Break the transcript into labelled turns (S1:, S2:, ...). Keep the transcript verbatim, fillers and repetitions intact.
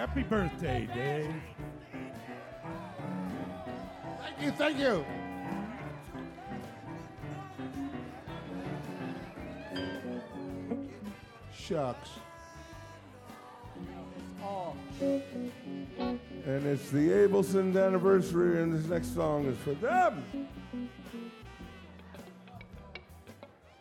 S1: Happy birthday, Dave.
S2: Thank you, thank you. Shucks. And it's the Abelson's anniversary, and this next song is for them.